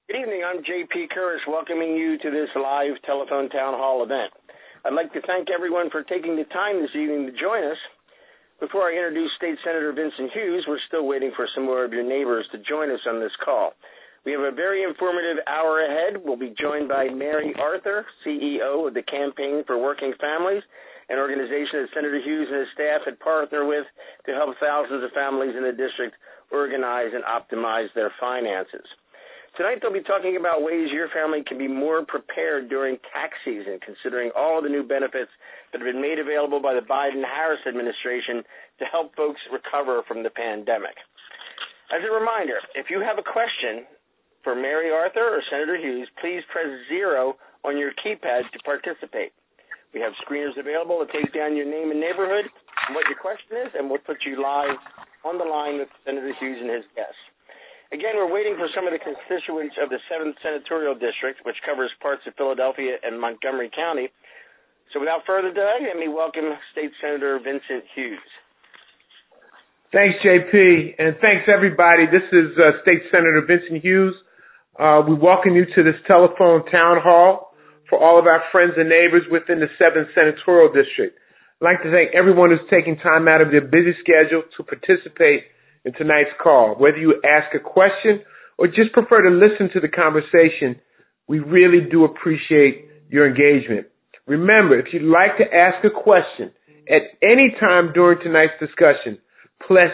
Good evening. I'm J.P. Curris, welcoming you to this live telephone town hall event. I'd like to thank everyone for taking the time this evening to join us. Before I introduce State Senator Vincent Hughes, we're still waiting for some more of your neighbors to join us on this call. We have a very informative hour ahead. We'll be joined by Mary Arthur, CEO of the Campaign for Working Families, an organization that Senator Hughes and his staff had partnered with to help thousands of families in the district organize and optimize their finances. Tonight, they'll be talking about ways your family can be more prepared during tax season, considering all the new benefits that have been made available by the Biden-Harris administration to help folks recover from the pandemic. As a reminder, if you have a question for Mary Arthur or Senator Hughes, please press 0 on your keypad to participate. We have screeners available to take down your name and neighborhood and what your question is, and we'll put you live on the line with Senator Hughes and his guests. Again, we're waiting for some of the constituents of the 7th Senatorial District, which covers parts of Philadelphia and Montgomery County. So without further delay, let me welcome State Senator Vincent Hughes. Thanks, JP, and thanks, everybody. This is State Senator Vincent Hughes. We welcome you to this telephone town hall for all of our friends and neighbors within the 7th Senatorial District. I'd like to thank everyone who's taking time out of their busy schedule to participate in tonight's call. Whether you ask a question or just prefer to listen to the conversation, we really do appreciate your engagement. Remember, if you'd like to ask a question at any time during tonight's discussion, press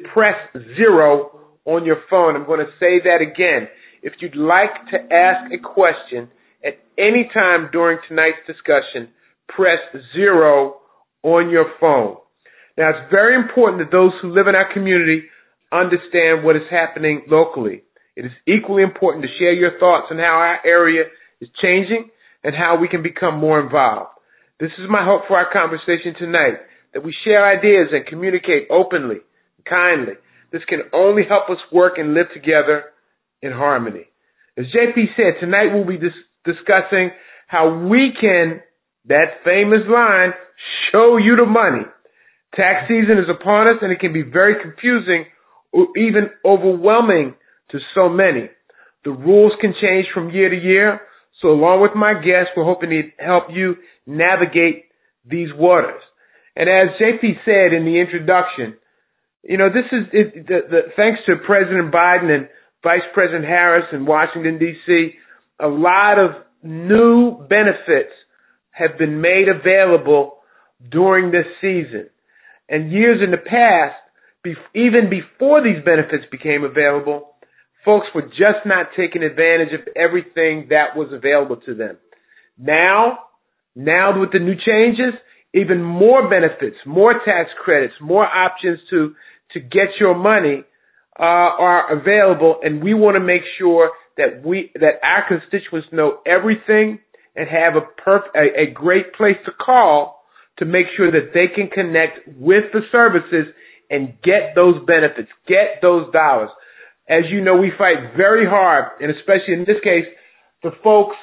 0 on your phone. I'm going to say that again. If you'd like to ask a question at any time during tonight's discussion, press 0 on your phone. Now, it's very important that those who live in our community understand what is happening locally. It is equally important to share your thoughts on how our area is changing and how we can become more involved. This is my hope for our conversation tonight, that we share ideas and communicate openly, kindly. This can only help us work and live together in harmony. As JP said, tonight we'll be discussing how we can, that famous line, show you the money. Tax season is upon us, and it can be very confusing or even overwhelming to so many. The rules can change from year to year, so along with my guests, we're hoping to help you navigate these waters. And as JP said in the introduction, you know, this is thanks to President Biden and Vice President Harris in Washington, D.C., a lot of new benefits have been made available during this season. And years in the past, even before these benefits became available, folks were just not taking advantage of everything that was available to them. Now with the new changes, even more benefits, more tax credits, more options to get your money are available, and we want to make sure that our constituents know everything and have a great place to call to make sure that they can connect with the services and get those benefits, get those dollars. As you know, we fight very hard, and especially in this case, the folks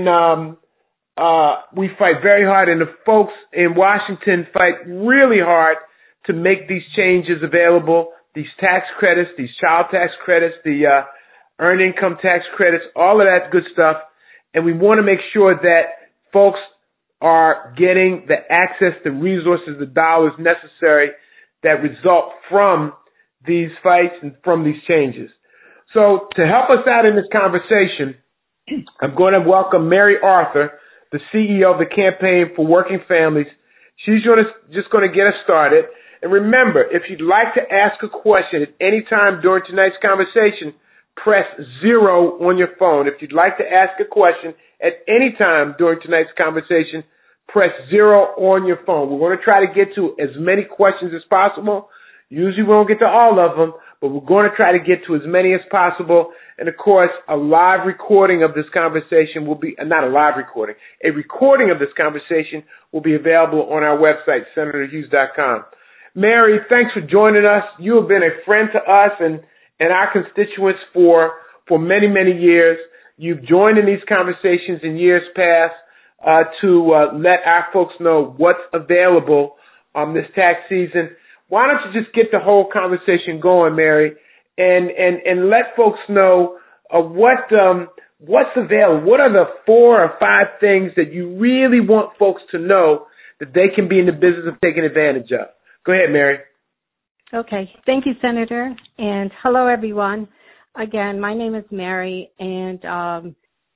we fight very hard, and the folks in Washington fight really hard to make these changes available, these tax credits, these child tax credits, the earned income tax credits, all of that good stuff. And we want to make sure that folks are getting the access, the resources, the dollars necessary that result from these fights and from these changes. So to help us out in this conversation, I'm going to welcome Mary Arthur, the CEO of the Campaign for Working Families. She's just going to get us started. And remember, if you'd like to ask a question at any time during tonight's conversation, press 0 on your phone. If you'd like to ask a question at any time during tonight's conversation, press 0 on your phone. We're going to try to get to as many questions as possible. Usually we won't get to all of them, but we're going to try to get to as many as possible. And, of course, a live recording of this conversation will be, not a live recording, a recording of this conversation will be available on our website, senatorhughes.com. Mary, thanks for joining us. You have been a friend to us and our constituents for many, many years. You've joined in these conversations in years past to let our folks know what's available this tax season. Why don't you just get the whole conversation going, Mary, and let folks know what's available? What are the 4 or 5 things that you really want folks to know that they can be in the business of taking advantage of? Go ahead, Mary. Okay. Thank you, Senator. And hello, everyone. Again, my name is Mary, and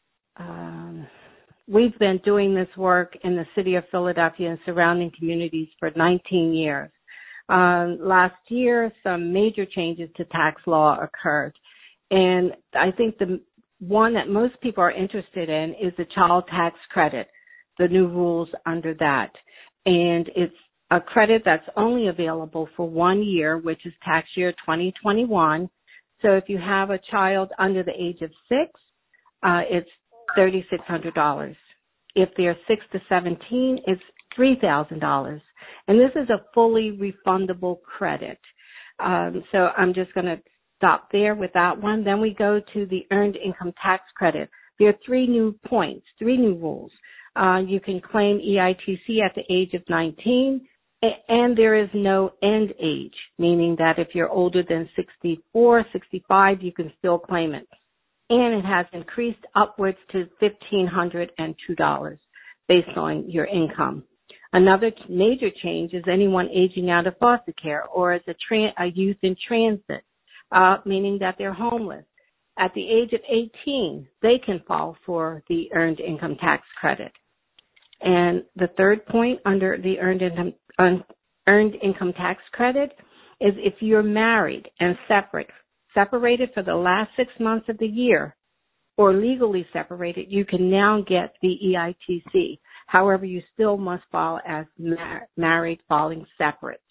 we've been doing this work in the city of Philadelphia and surrounding communities for 19 years. Last year, some major changes to tax law occurred. And I think the one that most people are interested in is the child tax credit, the new rules under that. And it's a credit that's only available for 1 year, which is tax year 2021. So if you have a child under the age of 6, it's $3,600. If they're 6 to 17, it's $3,000. And this is a fully refundable credit. So I'm just going to stop there with that one. Then we go to the earned income tax credit. There are 3 new points, 3 new rules. You can claim EITC at the age of 19, and there is no end age, meaning that if you're older than 64, 65, you can still claim it. And it has increased upwards to $1,502 based on your income. Another major change is anyone aging out of foster care or as a youth in transit, meaning that they're homeless. At the age of 18, they can file for the earned income tax credit. And the third point under the earned income tax credit is if you're married and separated for the last 6 months of the year, or legally separated, you can now get the EITC. However, you still must file as married, filing separate.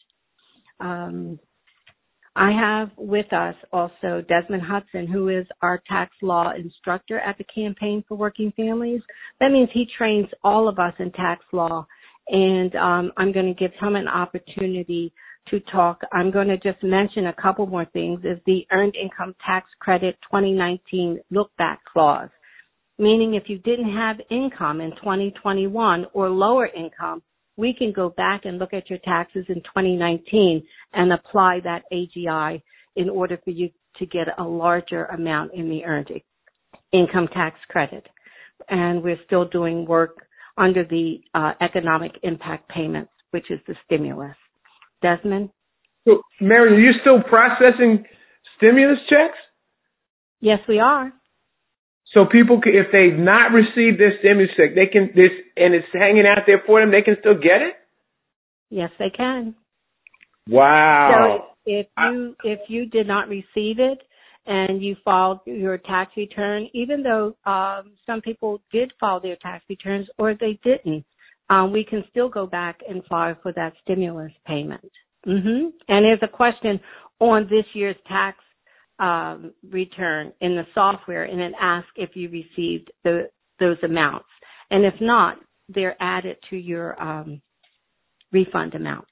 I have with us also Desmond Hudson, who is our tax law instructor at the Campaign for Working Families. That means he trains all of us in tax law, and I'm going to give him an opportunity to talk. I'm going to just mention a couple more things, is the Earned Income Tax Credit 2019 Look-Back Clause, meaning if you didn't have income in 2021 or lower income, we can go back and look at your taxes in 2019 and apply that AGI in order for you to get a larger amount in the Earned Income Tax Credit. And we're still doing work under the economic impact payments, which is the stimulus. Desmond? So, Mary, are you still processing stimulus checks? Yes, we are. So people, if they've not received their stimulus check, they can and it's hanging out there for them, they can still get it? Yes, they can. Wow. So if you did not receive it and you filed your tax return, even though some people did file their tax returns or they didn't, we can still go back and file for that stimulus payment. And there's a question on this year's tax return in the software, and it asks if you received those amounts. And if not, they're added to your refund amount.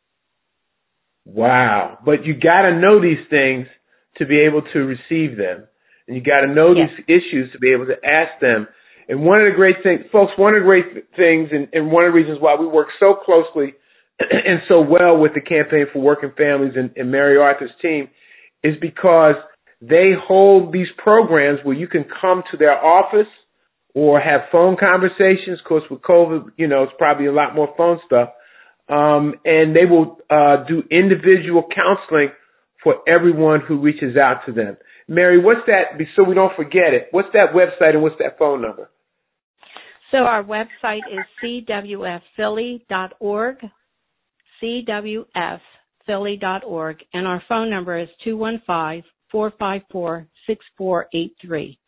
Wow. But you got to know these things to be able to receive them. And you got to know these issues to be able to ask them. And one of the great things, folks, one of the great things and one of the reasons why we work so closely and so well with the Campaign for Working Families and Mary Arthur's team is because they hold these programs where you can come to their office or have phone conversations. Of course, with COVID, it's probably a lot more phone stuff. And they will do individual counseling for everyone who reaches out to them. Mary, what's that, so we don't forget it, what's that website and what's that phone number? So our website is cwfphilly.org, cwfphilly.org, and our phone number is 215-454-6483.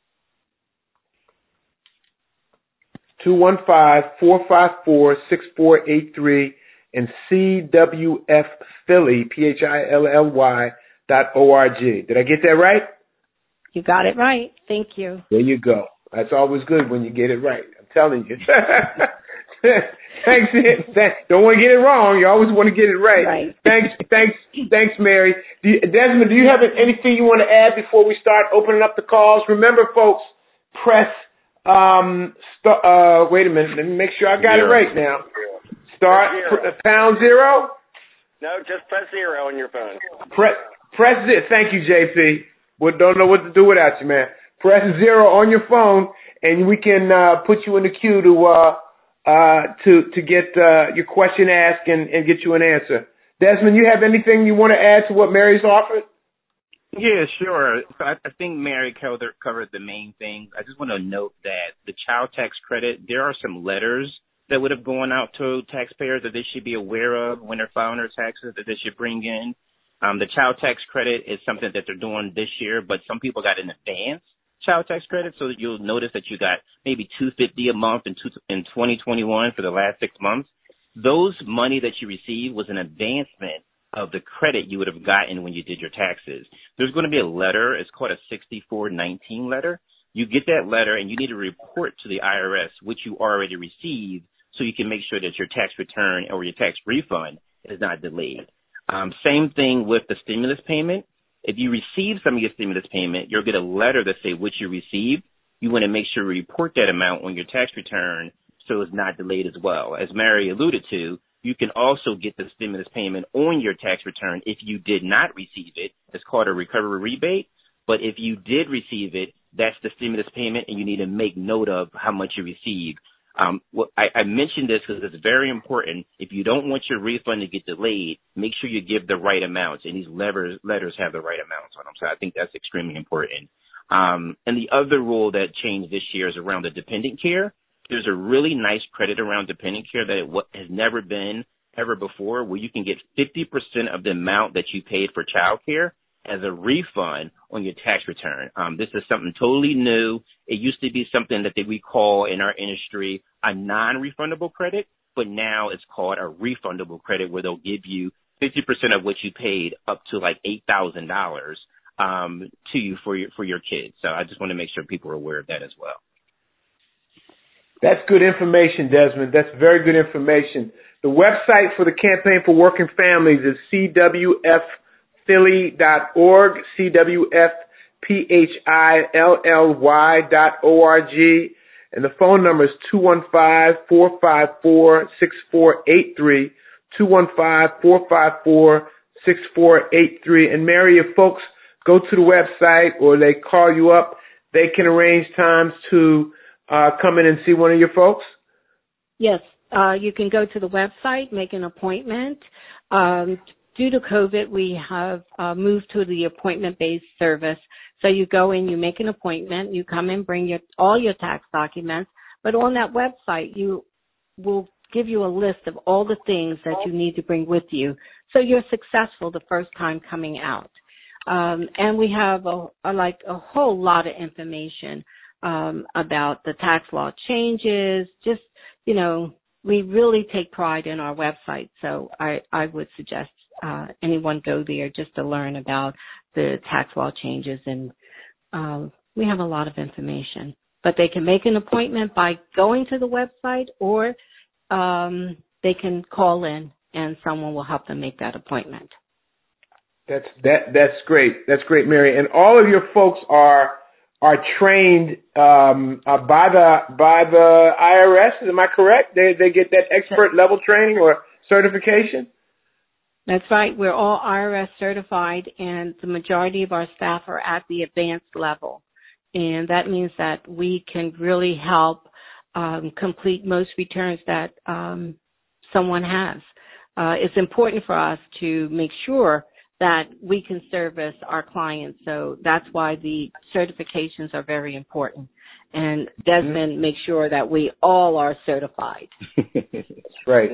215-454-6483 and cwfphilly, PHILLY.org. Did I get that right? You got it right. Thank you. There you go. That's always good when you get it right. I'm telling you. Thanks. Don't want to get it wrong. You always want to get it right. Thanks, Mary. Desmond, do you have anything you want to add before we start opening up the calls? Remember, folks, press, wait a minute. Let me make sure I got it right now. Start #0. No, just press 0 on your phone. Press it. Thank you, JP. Well, don't know what to do without you, man. press 0 on your phone, and we can put you in the queue to get your question asked and get you an answer. Desmond, you have anything you want to add to what Mary's offered? Yeah, sure. So I think Mary covered the main things. I just want to note that the child tax credit, there are some letters that would have gone out to taxpayers that they should be aware of when they're filing their taxes that they should bring in. The child tax credit is something that they're doing this year, but some people got an advance child tax credit, so that you'll notice that you got maybe $250 a month in 2021 for the last 6 months. Those money that you received was an advancement of the credit you would have gotten when you did your taxes. There's going to be a letter. It's called a 6419 letter. You get that letter, and you need to report to the IRS, which you already received, so you can make sure that your tax return or your tax refund is not delayed. Same thing with the stimulus payment. If you receive some of your stimulus payment, you'll get a letter that say what you received. You want to make sure you report that amount on your tax return so it's not delayed as well. As Mary alluded to, you can also get the stimulus payment on your tax return if you did not receive it. It's called a recovery rebate. But if you did receive it, that's the stimulus payment, and you need to make note of how much you received. I mentioned this because it's very important. If you don't want your refund to get delayed, make sure you give the right amounts, and these letters have the right amounts on them. So I think that's extremely important. And the other rule that changed this year is around the dependent care. There's a really nice credit around dependent care that has never been ever before, where you can get 50% of the amount that you paid for child care as a refund on your tax return. This is something totally new. It used to be something that we call in our industry a non-refundable credit, but now it's called a refundable credit, where they'll give you 50% of what you paid up to like $8,000 to you for your kids. So I just want to make sure people are aware of that as well. That's good information, Desmond. That's very good information. The website for the Campaign for Working Families is cwfphilly.org, cwfphilly.org, and the phone number is 215-454-6483, 215-454-6483. And Mary, if folks go to the website or they call you up, they can arrange times to come in and see one of your folks? Yes, you can go to the website, make an appointment. Due to COVID, we have moved to the appointment-based service. So you go in, you make an appointment, you come in, bring all your tax documents. But on that website, you will give you a list of all the things that you need to bring with you, so you're successful the first time coming out. And we have a whole lot of information about the tax law changes. Just, we really take pride in our website. So I would suggest anyone go there just to learn about the tax law changes. And we have a lot of information. But they can make an appointment by going to the website, or they can call in and someone will help them make that appointment. That's great. That's great, Mary. And all of your folks are trained by the IRS. Am I correct? They get that expert level training or certification? That's right. We're all IRS certified, and the majority of our staff are at the advanced level. And that means that we can really help complete most returns that someone has. It's important for us to make sure that we can service our clients. So that's why the certifications are very important. And Desmond makes sure that we all are certified. That's right.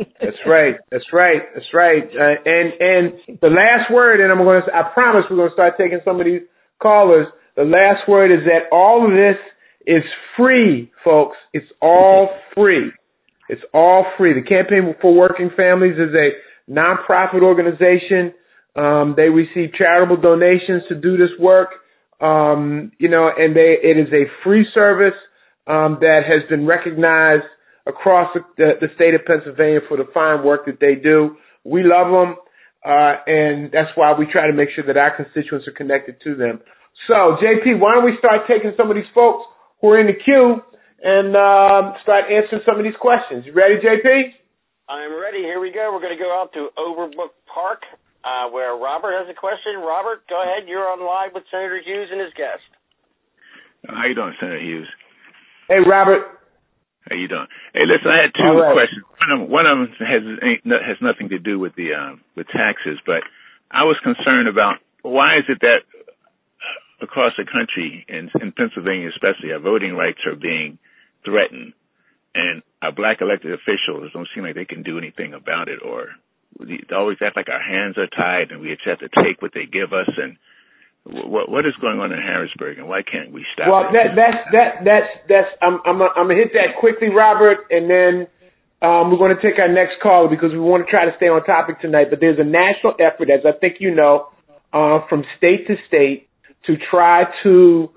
And the last word, and I promise we're going to start taking some of these callers. The last word is that all of this is free, folks. It's all free. It's all free. The Campaign for Working Families is a nonprofit organization. They receive charitable donations to do this work. And it is a free service that has been recognized across the state of Pennsylvania for the fine work that they do. We love them, and that's why we try to make sure that our constituents are connected to them. So, JP, why don't we start taking some of these folks who are in the queue and start answering some of these questions. You ready, JP? I'm ready. Here we go. We're going to go out to Overbrook Park, where Robert has a question. Robert, go ahead. You're on live with Senator Hughes and his guest. How you doing, Senator Hughes? Hey, Robert. How you doing? Hey, listen, I had two questions. One of them has nothing to do with the with taxes, but I was concerned about why is it that across the country, in Pennsylvania especially, our voting rights are being threatened, and our black elected officials don't seem like they can do anything about it, or they always act like our hands are tied and we just have to take what they give us. And what is going on in Harrisburg, and why can't we stop it? That's I'm gonna hit that quickly, Robert, and then we're going to take our next caller because we want to try to stay on topic tonight. But there's a national effort, as I think you know, from state to state to try to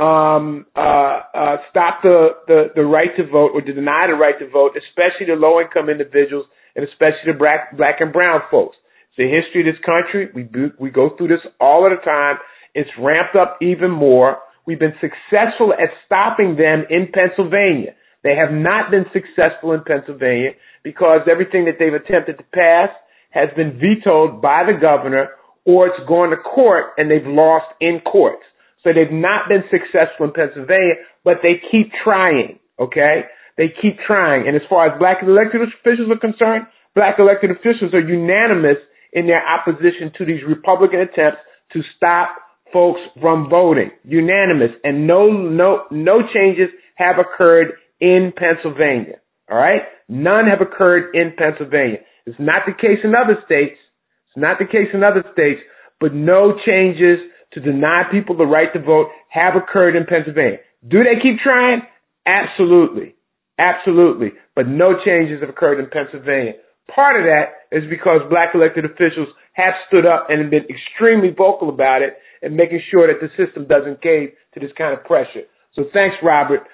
stop the right to vote or to deny the right to vote, especially to low-income individuals and especially the black and brown folks. It's the history of this country. We go through this all of the time. It's ramped up even more. We've been successful at stopping them in Pennsylvania. They have not been successful in Pennsylvania because everything that they've attempted to pass has been vetoed by the governor, or it's gone to court and they've lost in courts. So they've not been successful in Pennsylvania, but they keep trying, okay? They keep trying. And as far as black elected officials are concerned, black elected officials are unanimous in their opposition to these Republican attempts to stop folks from voting. Unanimous. And no changes have occurred in Pennsylvania. All right? None have occurred in Pennsylvania. It's not the case in other states. It's not the case in other states, but no changes to deny people the right to vote have occurred in Pennsylvania. Do they keep trying? Absolutely. Absolutely. But no changes have occurred in Pennsylvania. Part of that is because black elected officials have stood up and have been extremely vocal about it and making sure that the system doesn't cave to this kind of pressure. So thanks, Robert.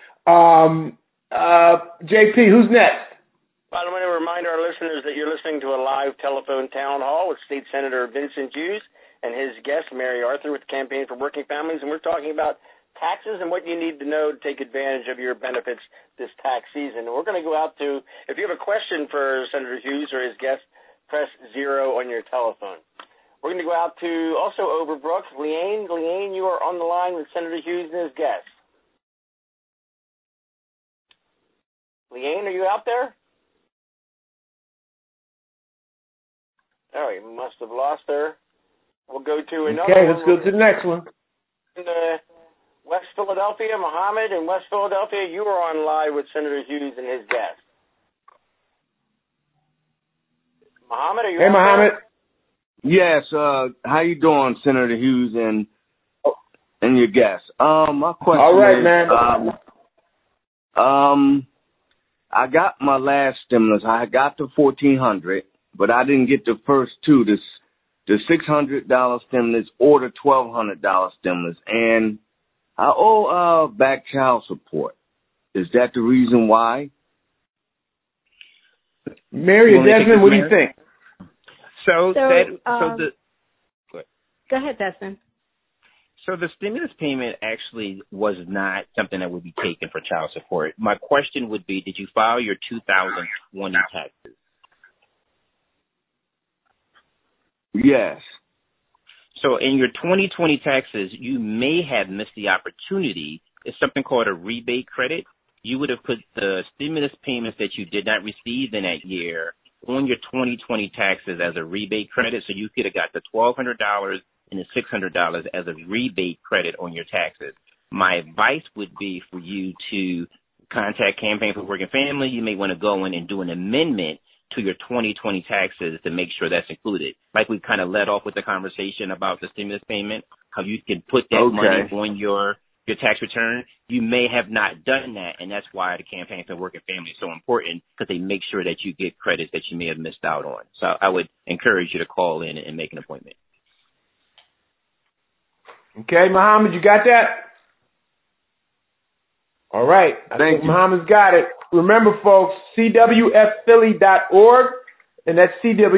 JP, who's next? Well, I want to remind our listeners that you're listening to a live telephone town hall with State Senator Vincent Hughes and his guest, Mary Arthur, with the Campaign for Working Families, and we're talking about taxes and what you need to know to take advantage of your benefits this tax season. And we're going to go out to, if you have a question for Senator Hughes or his guest, press 0 on your telephone. We're going to go out to also Overbrook. Leanne, you are on the line with Senator Hughes and his guest. Leanne, are you out there? Oh, we must have lost her. We'll go to another one. Okay, let's go to the next one. West Philadelphia, Mohammed in West Philadelphia, you are on live with Senator Hughes and his guest. Mohammed, are you Hey, Mohammed. Yes, how you doing, Senator Hughes and your guest? My question all right, is, man. I got my last stimulus. I got the $1,400, but I didn't get the first two, the $600 stimulus or the $1,200 stimulus, and I owe back child support. Is that the reason why? Mary or Desmond, what do you think? Go ahead, Desmond. So the stimulus payment actually was not something that would be taken for child support. My question would be, did you file your 2020 taxes? Yes. So in your 2020 taxes, you may have missed the opportunity. It's something called a rebate credit. You would have put the stimulus payments that you did not receive in that year on your 2020 taxes as a rebate credit. So you could have got the $1,200 and the $600 as a rebate credit on your taxes. My advice would be for you to contact Campaign for Working Family. You may want to go in and do an amendment to your 2020 taxes to make sure that's included. Like we kind of led off with the conversation about the stimulus payment, how you can put that money on your tax return. You may have not done that, and that's why the Campaign for Working Family is so important, because they make sure that you get credits that you may have missed out on. So I would encourage you to call in and make an appointment. Okay, Mohammed, you got that? All right. I think Mohammed's got it. Remember, folks, cwfphilly.org, and that's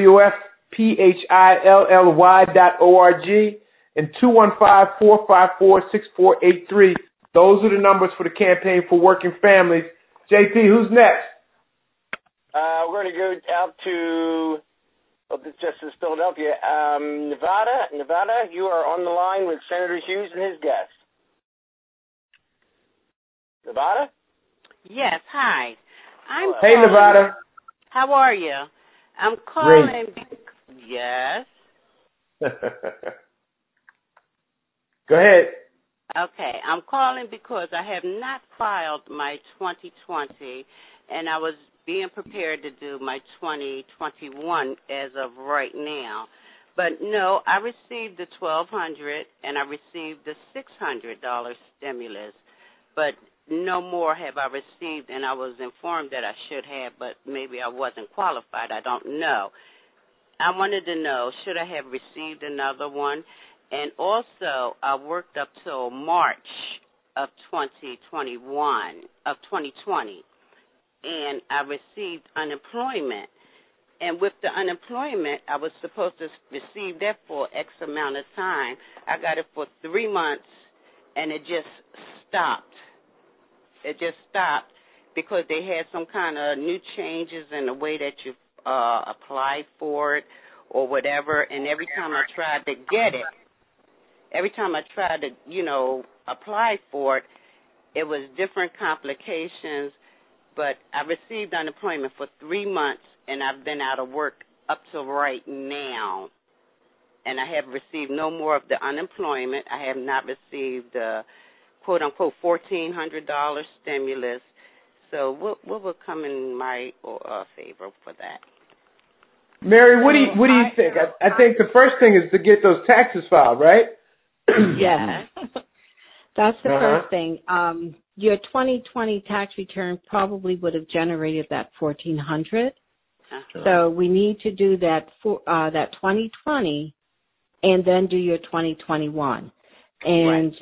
cwfphilly.org, and 215-454-6483. Those are the numbers for the Campaign for Working Families. JP, who's next? We're going to go out to Justice Philadelphia. Nevada, you are on the line with Senator Hughes and his guest. Nevada? Yes, hi. Hey, Nevada. How are you? I'm calling. Yes. Go ahead. Okay, I'm calling because I have not filed my 2020, and I was being prepared to do my 2021 as of right now. But no, I received the $1,200 and I received the $600 stimulus, but no more have I received, and I was informed that I should have, but maybe I wasn't qualified. I don't know. I wanted to know, should I have received another one? And also, I worked up till March of 2020, and I received unemployment. And with the unemployment, I was supposed to receive that for X amount of time. I got it for 3 months, and it just stopped. It just stopped because they had some kind of new changes in the way that you apply for it or whatever. And every time I tried to get it, every time I tried to, apply for it, it was different complications. But I received unemployment for 3 months, and I've been out of work up to right now. And I have received no more of the unemployment. I have not received the quote-unquote $1,400 stimulus. So what will come in my favor for that? Mary, what do you think? I think the first thing is to get those taxes filed, right? Yes. That's the first thing. Your 2020 tax return probably would have generated that $1,400. So we need to do that for that 2020, and then do your 2021. And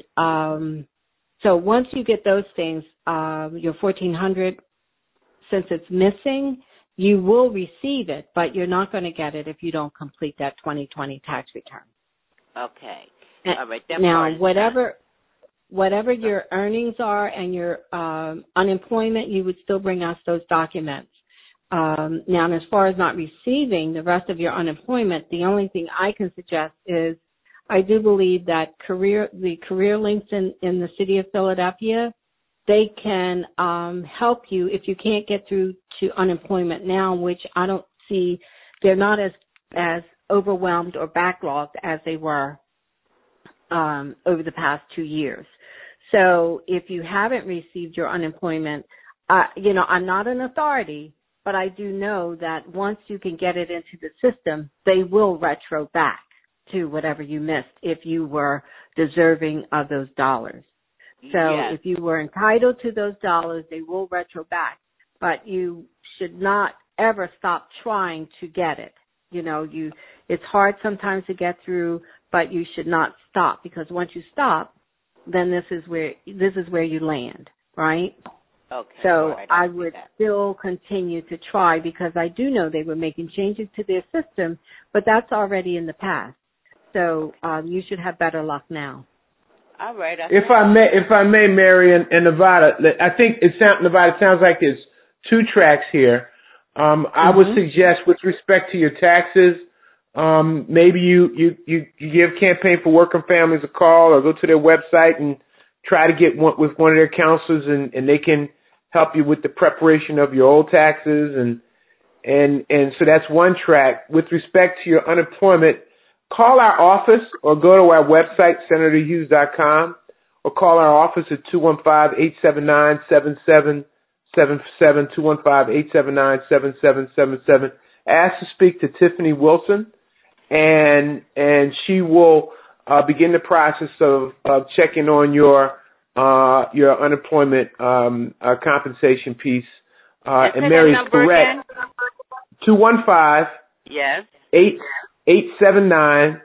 so once you get those things, your $1,400, since it's missing, you will receive it, but you're not going to get it if you don't complete that 2020 tax return. Okay. All right. Now, whatever your earnings are and your unemployment, you would still bring us those documents. Now, as far as not receiving the rest of your unemployment, the only thing I can suggest is I do believe that the career links in the city of Philadelphia, they can help you if you can't get through to unemployment now, which I don't see. They're not as overwhelmed or backlogged as they were over the past 2 years. So if you haven't received your unemployment, I'm not an authority, but I do know that once you can get it into the system, they will retro back to whatever you missed if you were deserving of those dollars. So if you were entitled to those dollars, they will retro back, but you should not ever stop trying to get it. It's hard sometimes to get through, but you should not stop, because once you stop, then this is where you land, right? Okay. So I would still continue to try, because I do know they were making changes to their system, but that's already in the past. So you should have better luck now. All right. If I may, Mary and Nevada, I think Nevada, it sounds like there's 2 tracks here. I would suggest, with respect to your taxes, maybe you give Campaign for Working Families a call, or go to their website and try to get with one of their counselors, and they can help you with the preparation of your old taxes, and so that's one track. With respect to your unemployment, call our office or go to our website, senatorhughes.com, or call our office at 215-879-7777, 215-879-7777. Ask to speak to Tiffany Wilson, and she will begin the process of checking on your unemployment compensation piece. And Mary's correct. 215 yes 879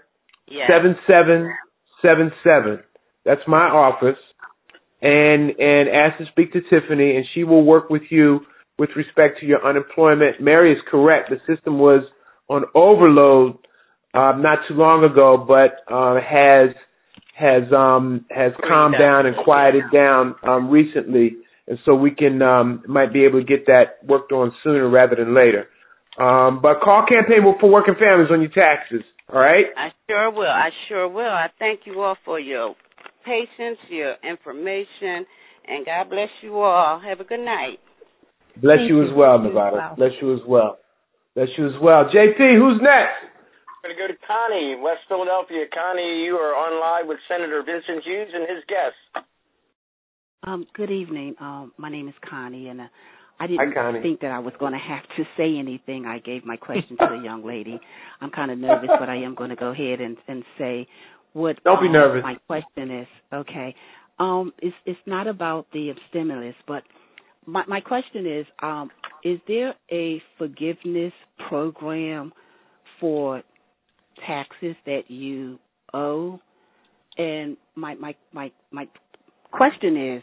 7777. That's my office. And ask to speak to Tiffany, and she will work with you with respect to your unemployment. Mary is correct. The system was on overload not too long ago, but has calmed down and quieted down recently, and so we can might be able to get that worked on sooner rather than later. But call Campaign for Working Families on your taxes. All right? I sure will. I thank you all for your patience, your information, And God bless you all. Have a good night. Bless you as well, Nevada. Bless you as well. Bless you as well. JP, who's next? We're going to go to Connie, West Philadelphia. Connie, you are on live with Senator Vincent Hughes and his guests. Good evening. My name is Connie, and I didn't think that I was going to have to say anything. I gave my question to the young lady. I'm kind of nervous, but I am going to go ahead and say what. Don't be nervous. My question is, okay, it's not about the stimulus, but my question is there a forgiveness program for taxes that you owe? And my question is,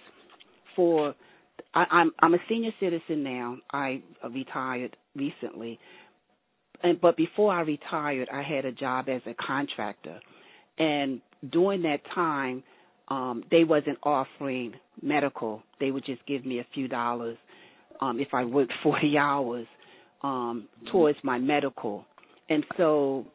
I'm a senior citizen now. I retired recently, but before I retired, I had a job as a contractor, and during that time, they wasn't offering medical. They would just give me a few dollars if I worked 40 hours towards my medical, and so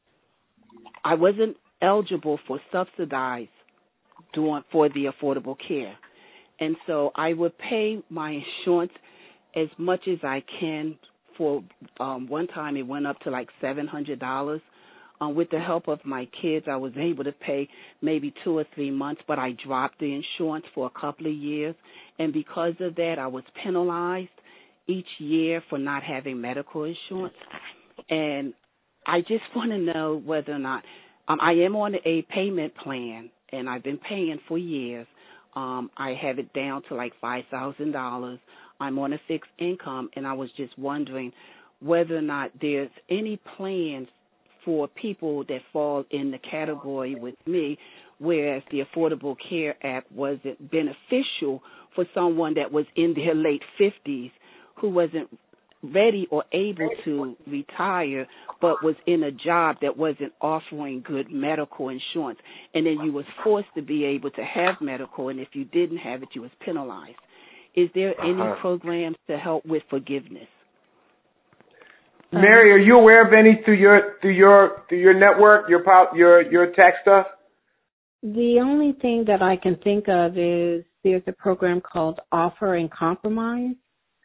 I wasn't eligible for subsidized for the Affordable Care. And so I would pay my insurance as much as I can. For one time, it went up to like $700. With the help of my kids, I was able to pay maybe 2 or 3 months, but I dropped the insurance for a couple of years. And because of that, I was penalized each year for not having medical insurance. And I just want to know whether or not I am on a payment plan, and I've been paying for years. I have it down to like $5,000. I'm on a fixed income, and I was just wondering whether or not there's any plans for people that fall in the category with me, whereas the Affordable Care Act wasn't beneficial for someone that was in their late 50s who wasn't ready or able to retire, but was in a job that wasn't offering good medical insurance. And then you was forced to be able to have medical, and if you didn't have it, you was penalized. Is there any programs to help with forgiveness? Mary, are you aware of any through your network, your tax stuff? The only thing that I can think of is there's a program called Offer and Compromise.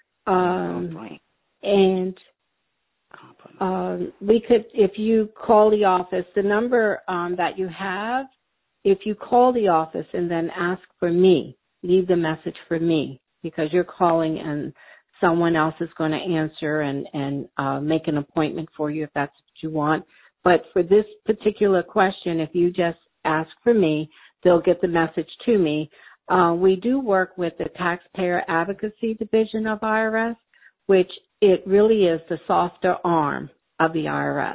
And we could, if you call the office, the number that you have, if you call the office and then ask for me, leave the message for me, because you're calling and someone else is going to answer and make an appointment for you if that's what you want. But for this particular question, if you just ask for me, they'll get the message to me. We do work with the Taxpayer Advocacy Division of IRS, which it really is the softer arm of the IRS.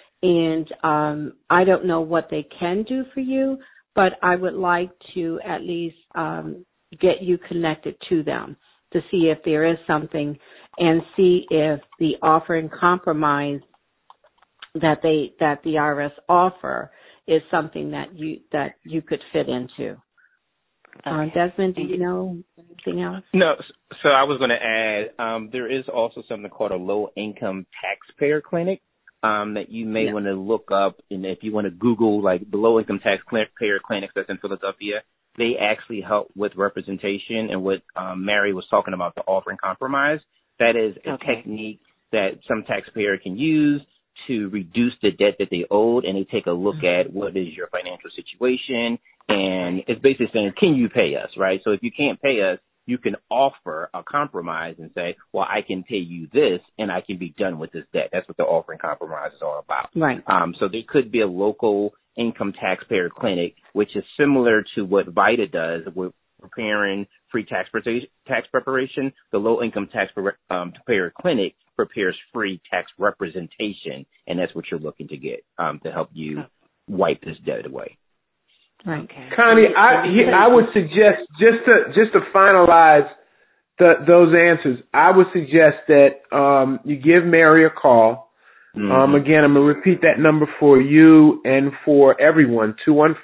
And I don't know what they can do for you, but I would like to at least get you connected to them to see if there is something and see if the Offer and Compromise that the IRS offer is something that you could fit into. Desmond, do you know anything else? No. So I was going to add, there is also something called a low-income taxpayer clinic that you may want to look up. And if you want to Google, like, the low-income taxpayer clinics that's in Philadelphia, they actually help with representation. And what Mary was talking about, the Offer and Compromise, that is a technique that some taxpayer can use to reduce the debt that they owed, and they take a look at what is your financial situation, and it's basically saying, can you pay us, right? So if you can't pay us, you can offer a compromise and say, well, I can pay you this, and I can be done with this debt. That's what the Offer and Compromise is all about. Right. So there could be a local income taxpayer clinic, which is similar to what VITA does with preparing free tax preparation. The low-income taxpayer clinic prepares free tax representation, and that's what you're looking to get to help you wipe this debt away. Right. Connie, I would suggest just to finalize those answers, I would suggest that you give Mary a call. Mm-hmm. Again, I'm going to repeat that number for you and for everyone,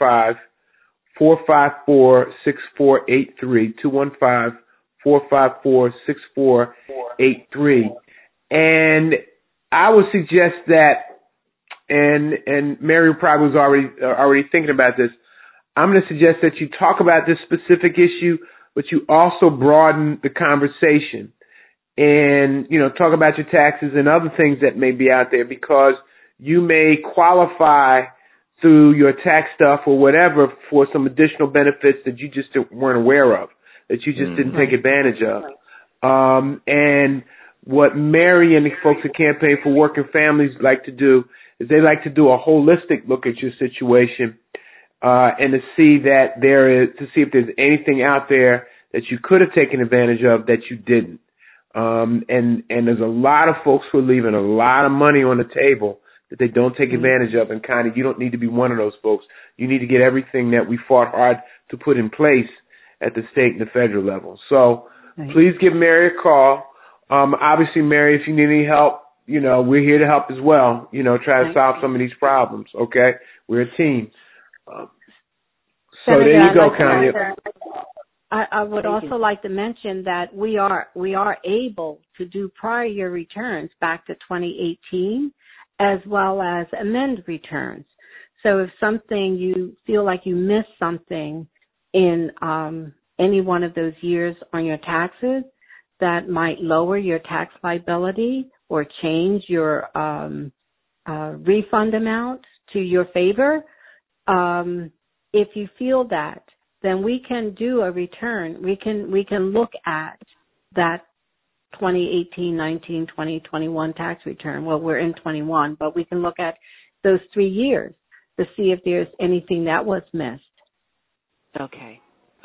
215-454-6483, 215-454-6483. And I would suggest that, and Mary probably was already thinking about this, I'm going to suggest that you talk about this specific issue, but you also broaden the conversation and, talk about your taxes and other things that may be out there, because you may qualify through your tax stuff or whatever for some additional benefits that you just weren't aware of, that you just didn't take advantage of. And what Mary and the folks at Campaign for Working Families like to do is they like to do a holistic look at your situation, and to see if there's anything out there that you could have taken advantage of that you didn't. And there's a lot of folks who are leaving a lot of money on the table that they don't take advantage of, and kind of, you don't need to be one of those folks. You need to get everything that we fought hard to put in place at the state and the federal level. So please give Mary a call. Obviously, Mary, if you need any help, we're here to help as well, try to solve some of these problems, okay? We're a team. So there you go, Connie. I would also like to mention that we are able to do prior year returns back to 2018, as well as amend returns. So if you feel like you missed something in any one of those years on your taxes that might lower your tax liability or change your refund amount to your favor, if you feel that, then we can do a return. We can look at that 2018, 19, 20, 21 tax return. Well, we're in 21, but we can look at those 3 years to see if there's anything that was missed. Okay.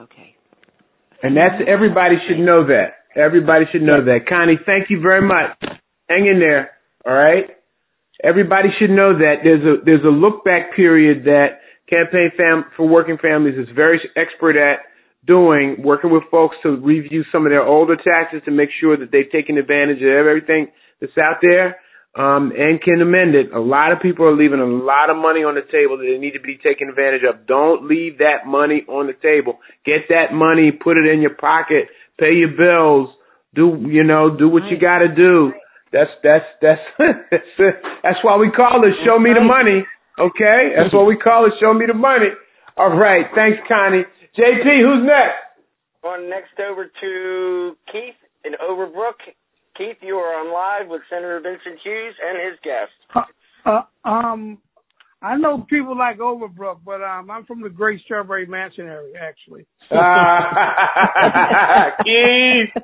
And everybody should know that. Everybody should know that. Connie, thank you very much. Hang in there. All right. Everybody should know that there's a look back period that Campaign for Working Families is very expert at doing, working with folks to review some of their older taxes to make sure that they've taken advantage of everything that's out there, and can amend it. A lot of people are leaving a lot of money on the table that they need to be taken advantage of. Don't leave that money on the table. Get that money, put it in your pocket, pay your bills, do what you got to do. That's why we call it Show Me the Money. Okay? That's what we call it, Show Me the Money. All right. Thanks, Connie. JP, who's next? Going next over to Keith in Overbrook. Keith, you are on live with Senator Vincent Hughes and his guest. I know people like Overbrook, but I'm from the Great Strawberry Mansion area, actually. Keith!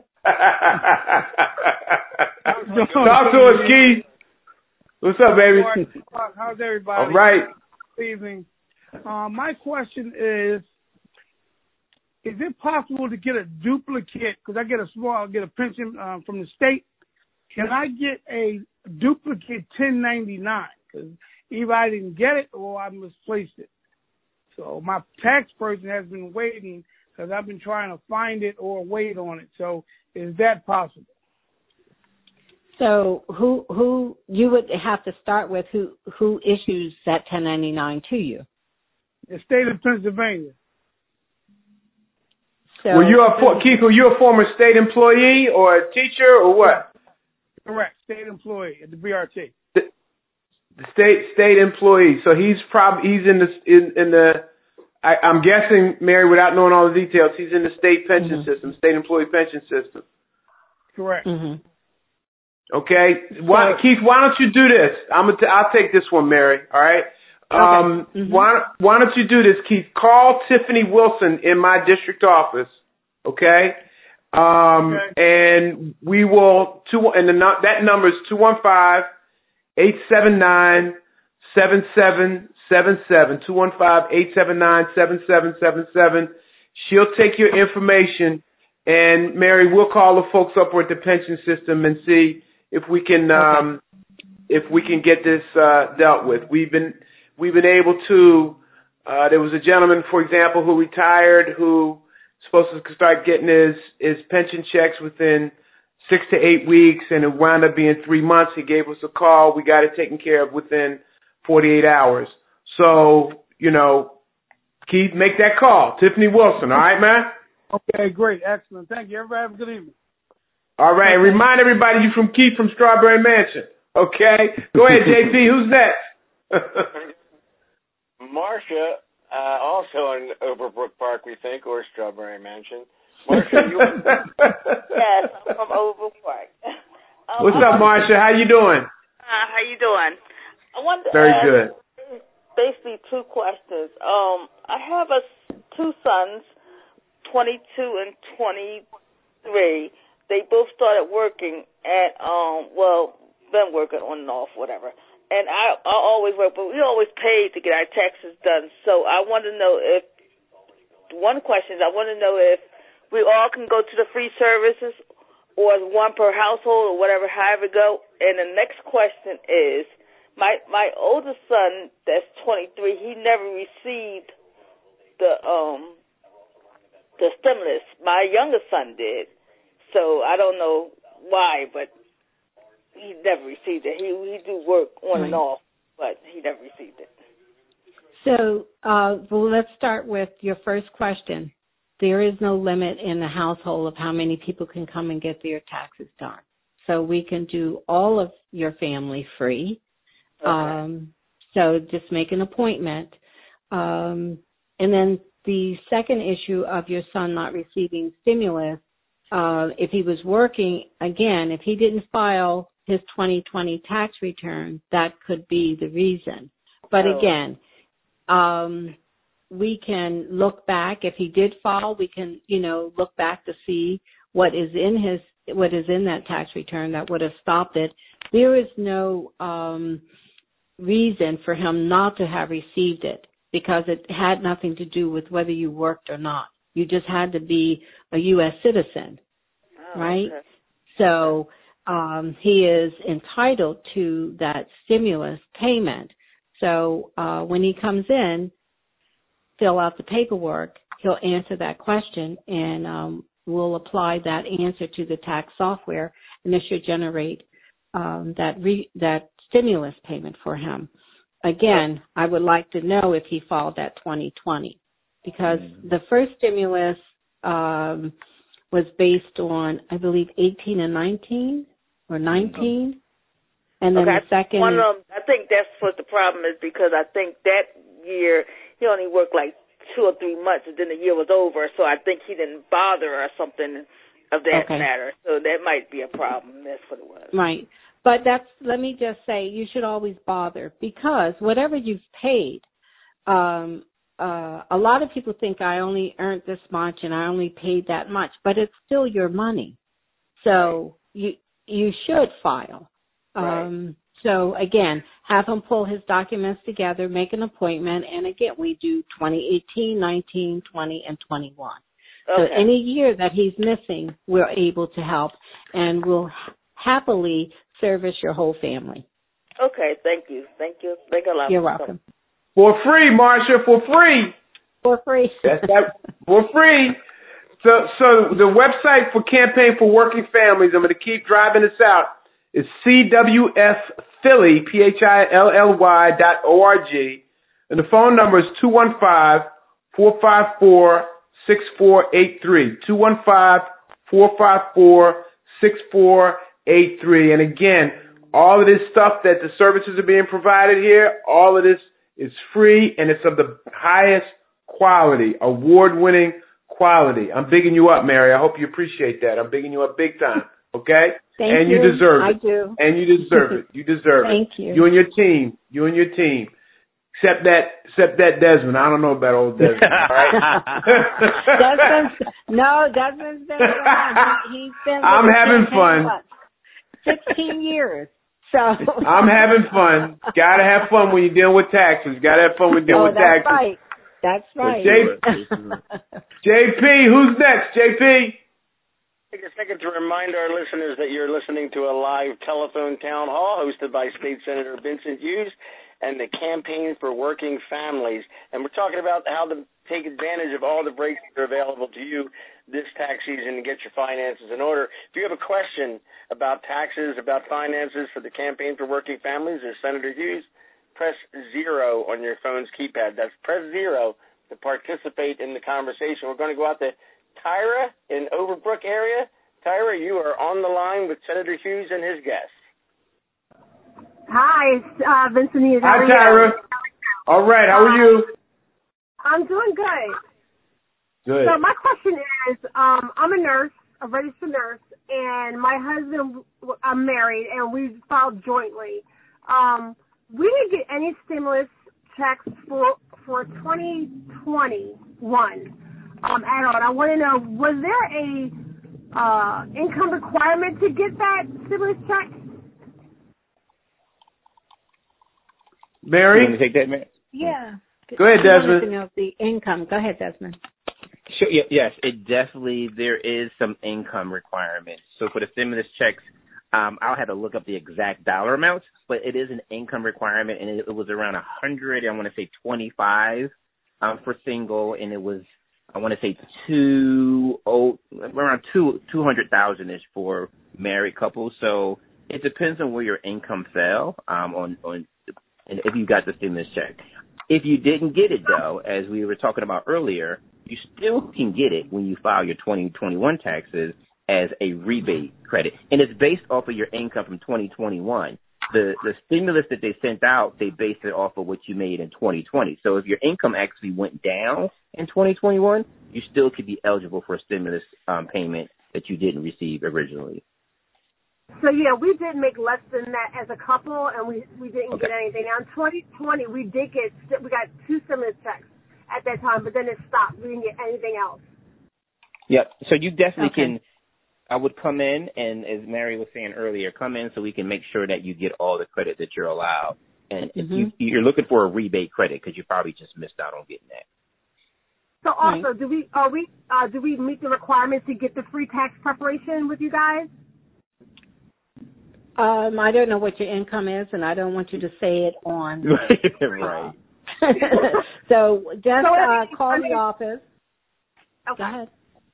Talk to us, Keith. What's up, baby? How's everybody? All right. Good evening. My question is it possible to get a duplicate? Because I get a pension from the state. Can I get a duplicate 1099? Because either I didn't get it or I misplaced it. So my tax person has been waiting because I've been trying to find it or wait on it. So is that possible? So who you would have to start with, who issues that 1099 to you? The state of Pennsylvania. So, Keith, were you a former state employee or a teacher or what? Correct, state employee at the BRT. The state employee. So he's in the. I'm guessing, Mary, without knowing all the details, he's in the state pension system, state employee pension system. Correct. Mm-hmm. Okay, Keith, why don't you do this? I'll take this one, Mary. All right. Okay. Why don't you do this, Keith? Call Tiffany Wilson in my district office. Okay. And we will that number is 215-879-7777. 215-879-7777. She'll take your information, and Mary, we'll call the folks up at the pension system and see if we can get this dealt with. We've been able to. There was a gentleman, for example, who retired, who was supposed to start getting his pension checks within 6 to 8 weeks, and it wound up being 3 months. He gave us a call. We got it taken care of within 48 hours. So, Keith, make that call. Tiffany Wilson, all right, man? Okay, great. Excellent. Thank you. Everybody have a good evening. All right. And remind everybody you from Keith from Strawberry Mansion. Okay? Go ahead, JP. Who's next? Marcia, also in Overbrook Park, we think, or Strawberry Mansion. Marsha, you? Yes, I'm from Overport. What's up, Marsha? How you doing? How you doing? I wanted to Very ask good. basically two questions. I have two sons, 22 and 23. They both started working at been working on and off, whatever. And I always work, but we always paid to get our taxes done. So I want to know if we all can go to the free services, or is one per household, or whatever, however it go. And the next question is, my oldest son, that's 23, he never received the stimulus. My youngest son did. So I don't know why, but he never received it. He do work on and off, but he never received it. So, let's start with your first question. There is no limit in the household of how many people can come and get their taxes done. So we can do all of your family free. Okay. So just make an appointment. And then the second issue of your son not receiving stimulus, if he was working, again, if he didn't file his 2020 tax return, that could be the reason. But again, we can look back. If he did file, we can, look back to see what is in that tax return that would have stopped it. There is no reason for him not to have received it, because it had nothing to do with whether you worked or not. You just had to be a U.S. citizen, right? Okay. So he is entitled to that stimulus payment. So when he comes in, fill out the paperwork, he'll answer that question, and we'll apply that answer to the tax software, and this should generate that stimulus payment for him. Again, I would like to know if he filed that 2020, because the first stimulus was based on, I believe, 18 and 19 or 19. And then the second... I think that's what the problem is, because I think that year he only worked like 2 or 3 months, and then the year was over, so I think he didn't bother or something of that matter. So that might be a problem. That's what it was. Right. But let me just say, you should always bother, because whatever you've paid, a lot of people think I only earned this much and I only paid that much, but it's still your money. So you should file. Right. So again, have him pull his documents together, make an appointment, and again, we do 2018, 19, 20, and 21. So any year that he's missing, we're able to help, and we'll happily service your whole family. Okay, thank you. Thank you. Thank you a lot. You're welcome. For free, Marsha, for free. For free. That's that, for free. So the website for Campaign for Working Families, I'm going to keep driving this out, is CWFPhilly, PHILLY.org. And the phone number is 215-454-6483. 215-454-6483. And again, all of this stuff that the services are being provided here, all of this is free, and it's of the highest quality, award-winning quality. I'm bigging you up, Mary. I hope you appreciate that. I'm bigging you up big time. Okay? Thank you. You deserve it. I do. And you deserve it. You deserve it. Thank you. You and your team. Except that Desmond. I don't know about old Desmond. All right? Desmond's been around. He's been. I'm having fun. 16 years. So I'm having fun. Gotta have fun when you're dealing with taxes. Gotta have fun when you're dealing with taxes. Right. That's right. JP, who's next? JP? Take a second to remind our listeners that you're listening to a live telephone town hall hosted by State Senator Vincent Hughes and the Campaign for Working Families. And we're talking about how to take advantage of all the breaks that are available to you this tax season and get your finances in order. If you have a question about taxes, about finances for the Campaign for Working Families or Senator Hughes, press 0 on your phone's keypad. That's press 0 to participate in the conversation. We're going to go out to Tyra in Overbrook area. Tyra, you are on the line with Senator Hughes and his guests. Hi, Vincent Hughes. Hi, Tyra. All right, how are you? I'm doing good. Good. So my question is, I'm a nurse, a registered nurse, and my husband, I'm married, and we filed jointly. We didn't get any stimulus checks for 2021 at all. I want to know, was there a income requirement to get that stimulus check? Mary? You want to take that, Mary? Yeah. Go ahead, I wanted Desmond. to know the income. Go ahead, Desmond. Sure. Yes, there is some income requirements. So for the stimulus checks, I'll have to look up the exact dollar amounts, but it is an income requirement, and it was around 100. I want to say 25 for single, and it was I want to say around 200,000ish for married couples. So it depends on where your income fell on and if you got the stimulus check. If you didn't get it, though, as we were talking about earlier, you still can get it when you file your 2021 taxes as a rebate credit. And it's based off of your income from 2021. The stimulus that they sent out, they based it off of what you made in 2020. So if your income actually went down in 2021, you still could be eligible for a stimulus payment that you didn't receive originally. So, yeah, we did make less than that as a couple, and we didn't get anything. Now, in 2020, we got 2 stimulus checks at that time, but then it stopped. We didn't get anything else. Yep. So you definitely can. I would come in, and as Mary was saying earlier, come in so we can make sure that you get all the credit that you're allowed. And if you're looking for a rebate credit because you probably just missed out on getting that. So also, do we meet the requirements to get the free tax preparation with you guys? I don't know what your income is, and I don't want you to say it on. Right. So just call the office. Okay. Go ahead.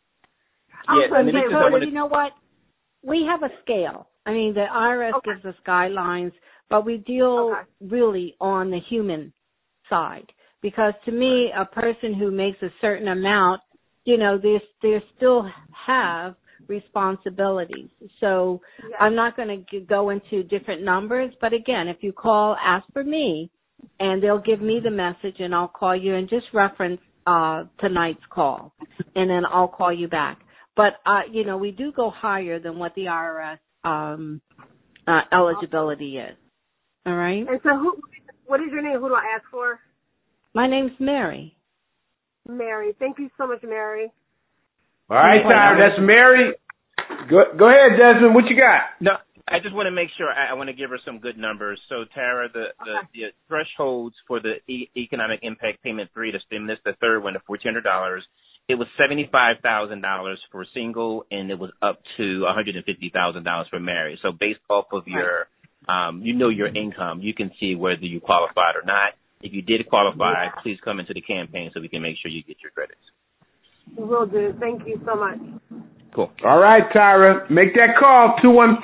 You know what? We have a scale. I mean, the IRS gives us guidelines, but we deal really on the human side. Because to me, a person who makes a certain amount, they still have responsibilities. So I'm not going to go into different numbers, but again, if you call, ask for me, and they'll give me the message, and I'll call you and just reference tonight's call, and then I'll call you back. But, we do go higher than what the IRS eligibility is. All right? And so what is your name? Who do I ask for? My name's Mary. Mary. Thank you so much, Mary. All right, Tyra, that's Mary. Go ahead, Desmond. What you got? No, I just want to make sure. I want to give her some good numbers. So, Tara, the thresholds for the economic impact payment 3, the stimulus, the third one, the $1,400, it was $75,000 for single, and it was up to $150,000 for married. So, based off of your, your income, you can see whether you qualified or not. If you did qualify, please come into the campaign so we can make sure you get your credits. Will do. Thank you so much. Cool. All right, Tyra. Make that call,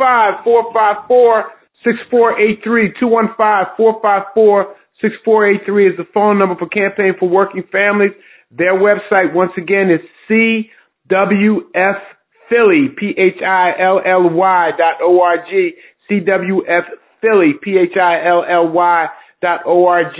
215-454-6483. 215-454-6483 is the phone number for Campaign for Working Families. Their website, once again, is CWFPhilly, PHILLY.org. CWFPhilly, PHILLY.org.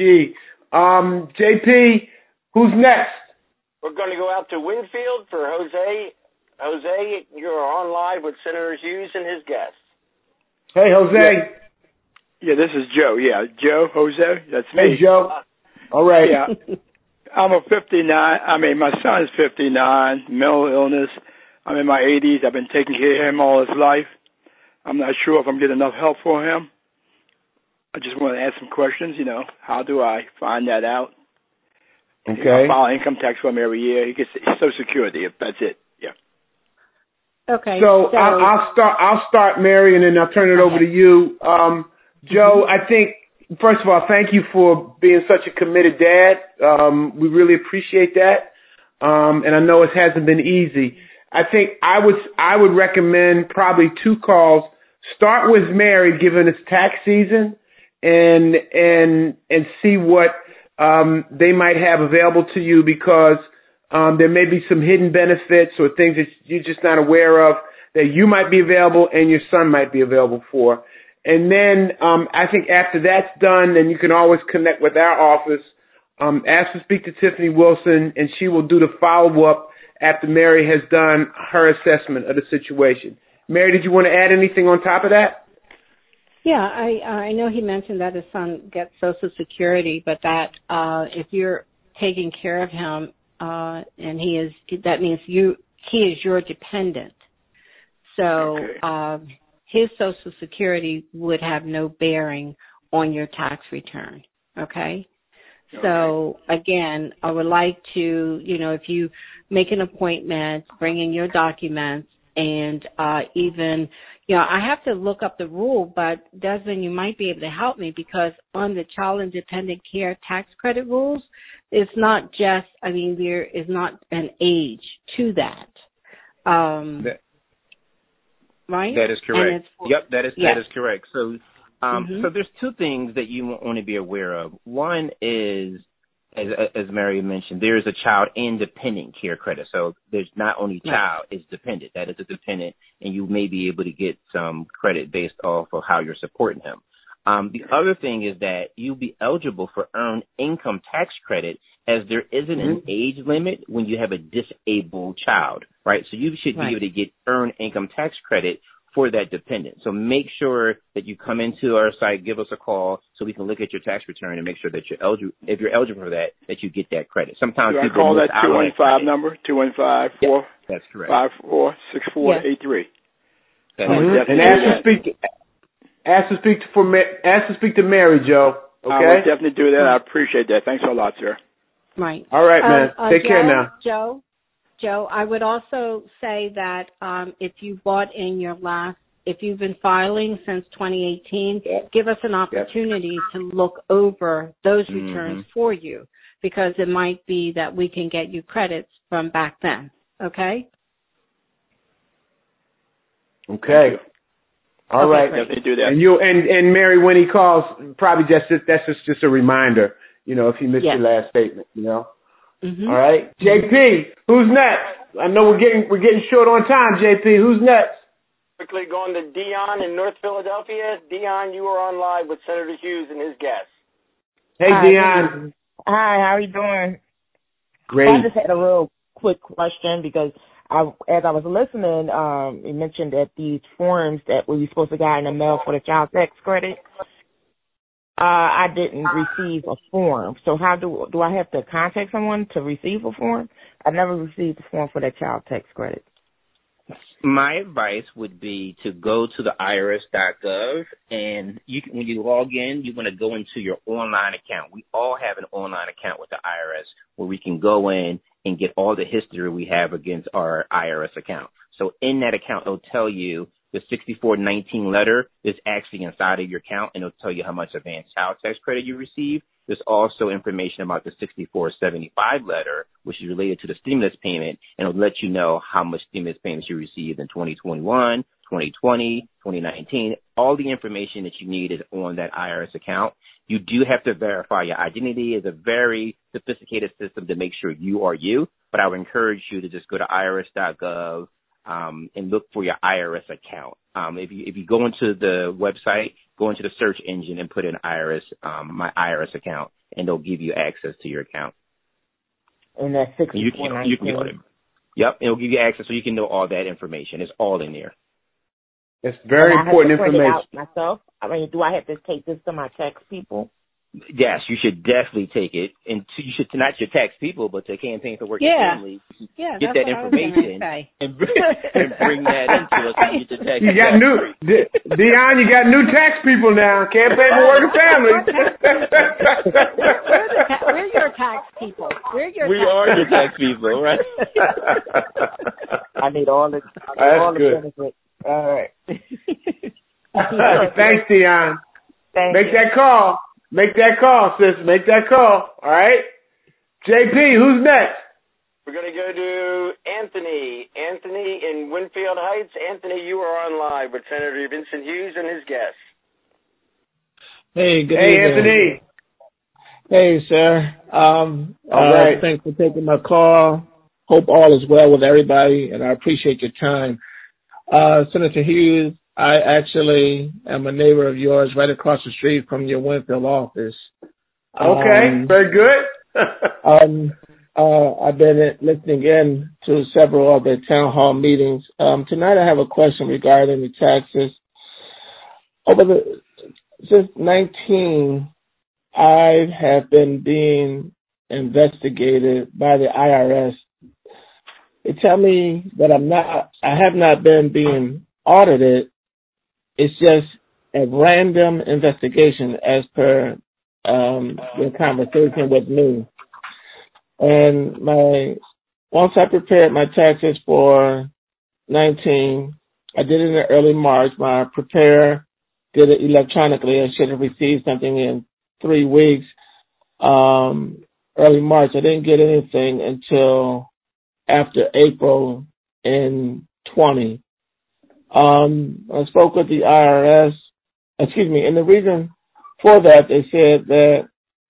JP, who's next? We're going to go out to Winfield for Jose. Jose, you're on live with Senator Hughes and his guests. Hey, Jose. Yeah, this is Joe. Yeah, Joe, Jose, that's me. Hey, Joe. All right. Yeah. I'm a 59. I mean, my son is 59, mental illness. I'm in my 80s. I've been taking care of him all his life. I'm not sure if I'm getting enough help for him. I just want to ask some questions, How do I find that out? Okay. I file income tax for him every year. He gets Social Security. That's it. Yeah. Okay. So I'll start, Mary, and then I'll turn it over to you. Joe, I think, first of all, thank you for being such a committed dad. We really appreciate that. And I know it hasn't been easy. I think I would recommend probably 2 calls. Start with Mary, given it's tax season, and see what they might have available to you, because there may be some hidden benefits or things that you're just not aware of that you might be available and your son might be available for. And then I think after that's done, then you can always connect with our office. Ask to speak to Tiffany Wilson, and she will do the follow-up after Mary has done her assessment of the situation. Mary, did you want to add anything on top of that? Yeah, I know he mentioned that his son gets Social Security, but that if you're taking care of him, and that means he is your dependent. So his Social Security would have no bearing on your tax return. Okay? So again, I would like to, if you make an appointment, bring in your documents, and even, I have to look up the rule, but Desmond, you might be able to help me, because on the child and dependent care tax credit rules, it's not just, there is not an age to that. Right? That is correct. That is correct. So, so there's two things that you want to be aware of. One is, as Mary mentioned, there is a child and dependent care credit. So there's not only child, it's dependent. That is a dependent, and you may be able to get some credit based off of how you're supporting him. The other thing is that you'll be eligible for earned income tax credit, as there isn't an age limit when you have a disabled child, right? So you should be able to get earned income tax credit for that dependent. So make sure that you come into our site, give us a call so we can look at your tax return and make sure that you're eligible, if you're eligible for that you get that credit. Sometimes I people call that miss 215 number, 215-454-6483. That's correct. 5463. And ask to speak to Mary, Joe. Okay? I will definitely do that. I appreciate that. Thanks a lot, sir. Right. All right, man. Take care now. Joe, I would also say that if you bought in if you've been filing since 2018, give us an opportunity to look over those returns for you, because it might be that we can get you credits from back then. Okay? Okay. All right. Definitely do that. And Mary, when he calls, probably that's just a reminder, if he missed your last statement, All right. JP, who's next? I know we're getting short on time, JP. Who's next? Quickly going to Dion in North Philadelphia. Dion, you are on live with Senator Hughes and his guests. Hey, Dion. Hi, how are you doing? Great. I just had a real quick question, because as I was listening, you mentioned that these forms that we were supposed to get in the mail for the child tax credit, I didn't receive a form. So how do I have to contact someone to receive a form? I never received a form for that child tax credit. My advice would be to go to the IRS.gov, and when you log in, you want to go into your online account. We all have an online account with the IRS where we can go in and get all the history we have against our IRS account. So in that account, it'll tell you the 6419 letter is actually inside of your account, and it'll tell you how much advanced child tax credit you received. There's also information about the 6475 letter, which is related to the stimulus payment, and it'll let you know how much stimulus payments you received in 2021, 2020, 2019. All the information that you need is on that IRS account. You do have to verify your identity. It's a very sophisticated system to make sure you are you, but I would encourage you to just go to irs.gov and look for your IRS account. If you go into the website, go into the search engine and put in IRS, my IRS account, and they'll give you access to your account. And that's 6419. You can go there. Yep, it'll give you access so you can know all that information. It's all in there. It's very important information. I have to print it out myself? Do I have to take this to my tax people? Yes, you should definitely take it, and you should not your tax people, but to Campaign for Working Families. Get that information and bring that into us and get the tax. You got Dion. You got new tax people now. Campaign for Working Families. We're your tax people. We are your tax people, right? I need all the benefits. All right. Thanks, Dion. Make that call. Make that call, sis. Make that call. All right? JP, who's next? We're going to go to Anthony. Anthony in Winfield Heights. Anthony, you are on live with Senator Vincent Hughes and his guests. Hey, good evening. Anthony. Hey, sir. All right. Thanks for taking my call. Hope all is well with everybody, and I appreciate your time. Senator Hughes, I actually am a neighbor of yours right across the street from your Winfield office. Okay, very good. I've been listening in to several of the town hall meetings. Tonight I have a question regarding the taxes. Since 19, I have been being investigated by the IRS. They tell me that I have not been being audited. It's just a random investigation as per the conversation with me. And once I prepared my taxes for 19, I did it in early March. My preparer did it electronically. I should have received something in 3 weeks. Early March, I didn't get anything until after April in 20. I spoke with the IRS, and the reason for that, they said that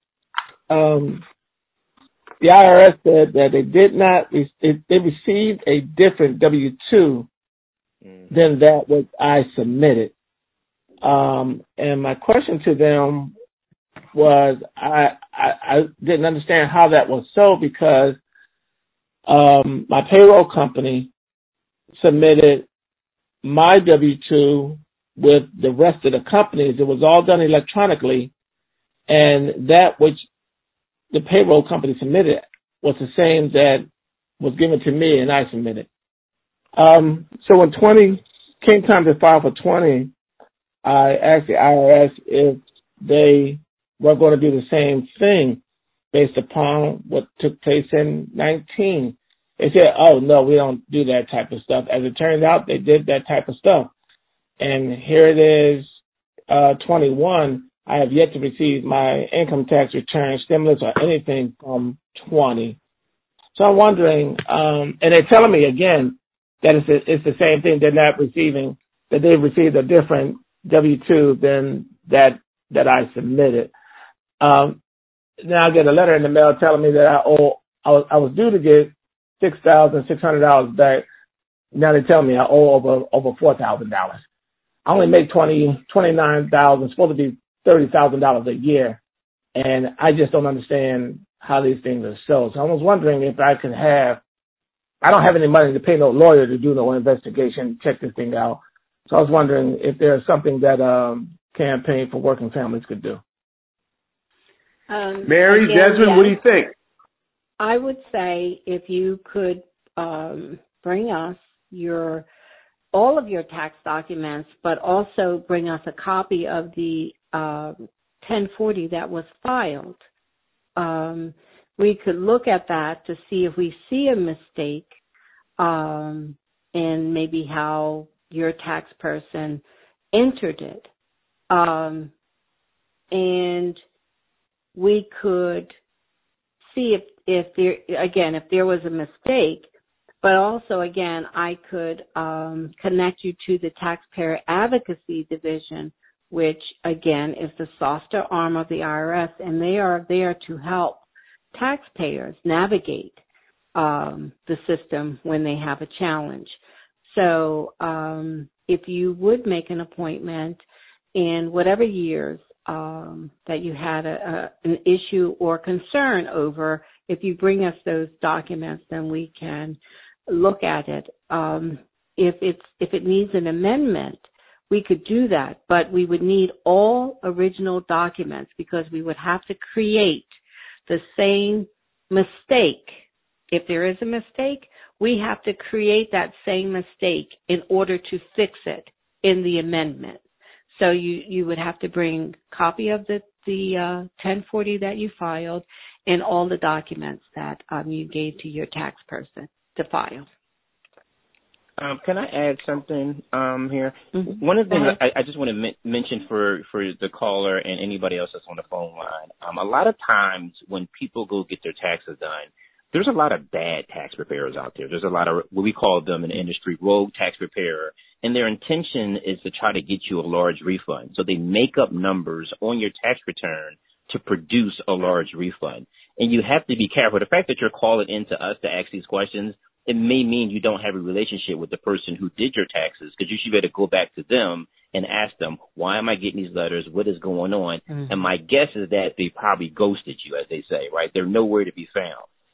the IRS said that they received a different W-2 than that which I submitted. And my question to them was, I didn't understand how that was so, because my payroll company submitted my W-2 with the rest of the companies. It was all done electronically, and that which the payroll company submitted was the same that was given to me and I submitted. So when 20 came time to file for 20, I asked the IRS if they were going to do the same thing based upon what took place in 19. They said, oh, no, we don't do that type of stuff. As it turned out, they did that type of stuff. And here it is, 21. I have yet to receive my income tax return, stimulus, or anything from 20. So I'm wondering, and they're telling me again that it's the same thing. They're not receiving, that they've received a different W-2 than that I submitted. Now I get a letter in the mail telling me that I was due to get $6,600 back. Now they tell me I owe over $4,000. I only make $29,000. It's supposed to be $30,000 a year, and I just don't understand how these things are so. So I was wondering if I could I don't have any money to pay no lawyer to do no investigation, check this thing out. So I was wondering if there's something that Campaign for Working Families could do. Mary, Desmond, what do you think? I would say if you could bring us all of your tax documents, but also bring us a copy of the 1040 that was filed. We could look at that to see if we see a mistake in maybe how your tax person entered it. And we could see if there was a mistake, but also, again, I could connect you to the Taxpayer Advocacy Division, which, again, is the softer arm of the IRS, and they are there to help taxpayers navigate the system when they have a challenge. So if you would make an appointment in whatever years that you had an issue or concern over, if you bring us those documents, then we can look at it. If it needs an amendment, we could do that, but we would need all original documents because we would have to create the same mistake. If there is a mistake, we have to create that same mistake in order to fix it in the amendment. So you would have to bring a copy of the 1040 that you filed and all the documents that you gave to your tax person to file. Can I add something here? Mm-hmm. One of the things I just want to mention for the caller and anybody else that's on the phone line, a lot of times when people go get their taxes done, there's a lot of bad tax preparers out there. There's a lot of what we call them in the industry rogue tax preparer, and their intention is to try to get you a large refund. So they make up numbers on your tax return to produce a large refund. And you have to be careful. The fact that you're calling in to us to ask these questions, it may mean you don't have a relationship with the person who did your taxes, because you should be able to go back to them and ask them, why am I getting these letters? What is going on? Mm-hmm. And my guess is that they probably ghosted you, as they say, right? They're nowhere to be found.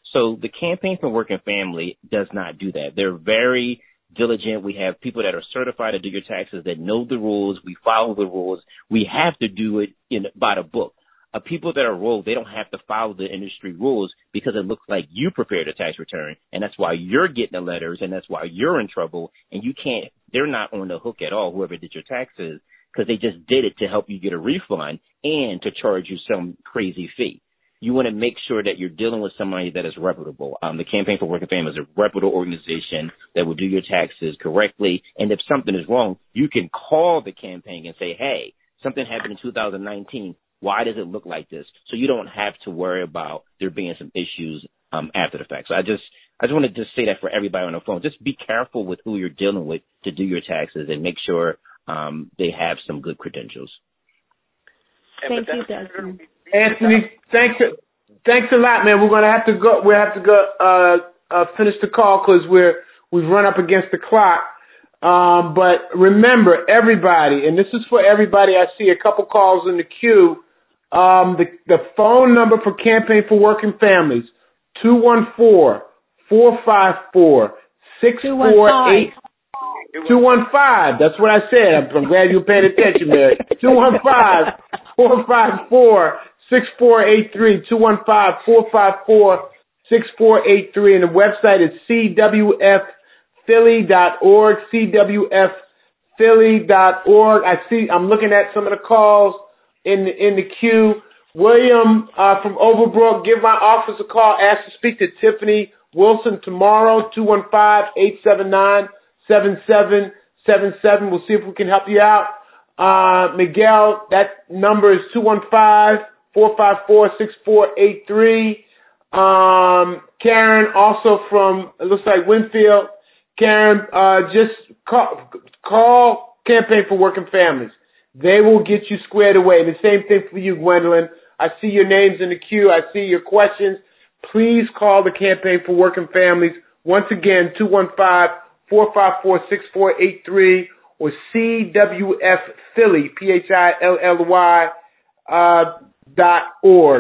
So the Campaign for Working Family does not do that. They're very diligent. We have people that are certified to do your taxes that know the rules. We follow the rules. We have to do it by the book. People that are rogue, they don't have to follow the industry rules because it looks like you prepared a tax return, and that's why you're getting the letters, and that's why you're in trouble, and they're not on the hook at all, whoever did your taxes, because they just did it to help you get a refund and to charge you some crazy fee. You want to make sure that you're dealing with somebody that is reputable. The Campaign for Working Families is a reputable organization that will do your taxes correctly, and if something is wrong, you can call the campaign and say, hey, something happened in 2019. Why does it look like this? So you don't have to worry about there being some issues after the fact. So I just wanted to say that for everybody on the phone. Just be careful with who you're dealing with to do your taxes and make sure they have some good credentials. Thank you, Desmond. Anthony, thanks a lot, man. We're gonna have to go. We have to go finish the call because we've run up against the clock. But remember, everybody, and this is for everybody. I see a couple calls in the queue. The phone number for Campaign for Working Families, 214-454-6482. 215. That's what I said. I'm glad you paid attention, Mary. 215-454-6483. 215-454-6483. And the website is CWFphilly.org. CWFphilly.org. I'm looking at some of the calls in the queue. William from Overbrook, give my office a call. Ask to speak to Tiffany Wilson tomorrow. 215-879-7777. We'll see if we can help you out. Miguel, that number is 215-454-6483. Karen, also from, it looks like Winfield. Karen, just call Campaign for Working Families. They will get you squared away. The same thing for you, Gwendolyn. I see your names in the queue. I see your questions. Please call the Campaign for Working Families. Once again, 215-454-6483 or CWFphilly, PHILLY, .org.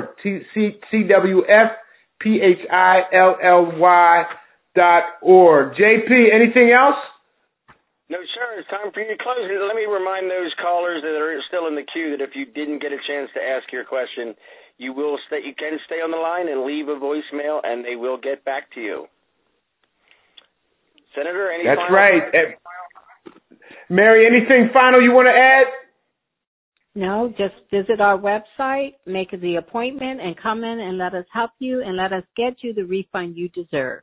CWFPHILLY.org. JP, anything else? No, sir. It's time for you to close it. Let me remind those callers that are still in the queue that if you didn't get a chance to ask your question, you can stay on the line and leave a voicemail, and they will get back to you. Senator, any That's final right. Mary, anything final you want to add? No, just visit our website, make the appointment, and come in and let us help you and let us get you the refund you deserve.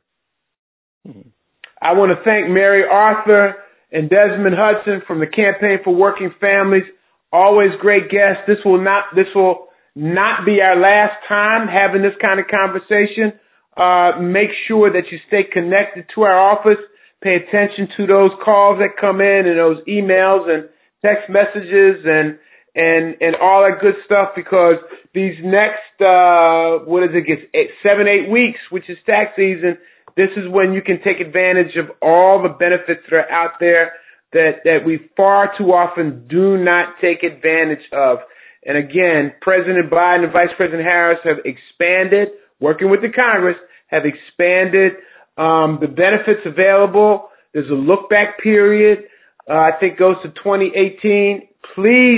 I want to thank Mary Arthur and Desmond Hudson from the Campaign for Working Families. Always great guests. This will not be our last time having this kind of conversation. Make sure that you stay connected to our office. Pay attention to those calls that come in and those emails and text messages and all that good stuff, because these next 7-8 weeks, which is tax season, this is when you can take advantage of all the benefits that are out there that we far too often do not take advantage of. And again, President Biden and Vice President Harris have expanded, working with the Congress, have expanded the benefits available. There's a look back period. I think goes to 2018. Please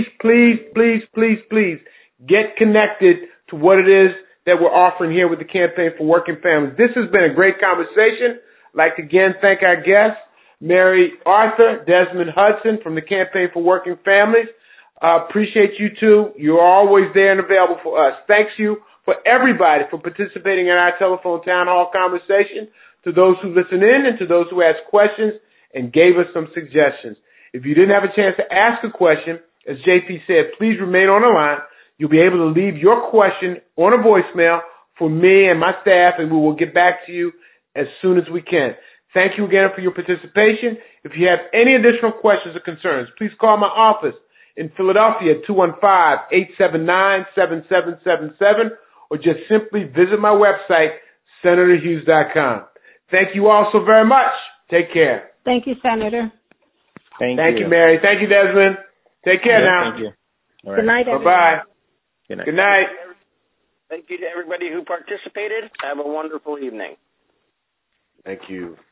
get connected to what it is that we're offering here with the Campaign for Working Families. This has been a great conversation. I'd like to again thank our guests, Mary Arthur, Desmond Hudson from the Campaign for Working Families. Appreciate you two. You're always there and available for us. Thanks you for everybody for participating in our telephone town hall conversation, to those who listen in and to those who asked questions and gave us some suggestions. If you didn't have a chance to ask a question, as JP said, please remain on the line. You'll be able to leave your question on a voicemail for me and my staff, and we will get back to you as soon as we can. Thank you again for your participation. If you have any additional questions or concerns, please call my office in Philadelphia at 215-879-7777, or just simply visit my website, senatorhughes.com. Thank you all so very much. Take care. Thank you, Senator. Thank you, Mary. Thank you, Desmond. Take care now. Thank you. All right. Good night, everyone. Bye-bye. Good night. Good night. Thank you to everybody who participated. Have a wonderful evening. Thank you.